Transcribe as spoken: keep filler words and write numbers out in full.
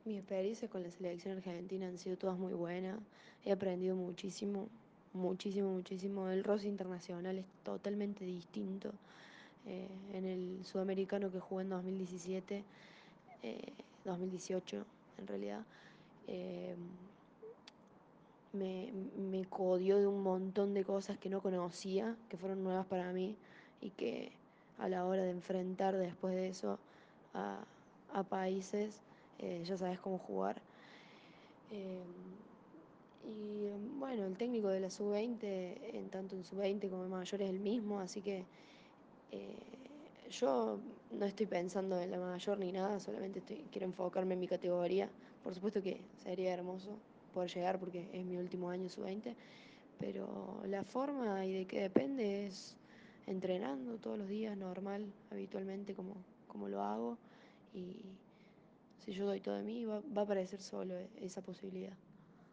Mis experiencias con la selección argentina han sido todas muy buenas. He aprendido muchísimo, muchísimo, muchísimo. El roce internacional es totalmente distinto. Eh, en el sudamericano que jugué en dos mil diecisiete, eh, dos mil dieciocho en realidad, eh, me, me codió de un montón de cosas que no conocía, que fueron nuevas para mí y que a la hora de enfrentar después de eso a, a países, eh, ya sabes cómo jugar. Eh, y bueno, el técnico de la sub veinte, en tanto en sub veinte como en mayor, es el mismo, así que eh, yo no estoy pensando en la mayor ni nada, solamente estoy, quiero enfocarme en mi categoría. Por supuesto que sería hermoso poder llegar porque es mi último año sub veinte, pero la forma y de qué depende es entrenando todos los días, normal, habitualmente como, como lo hago. Y si yo doy todo de mí, va, va a aparecer solo esa posibilidad.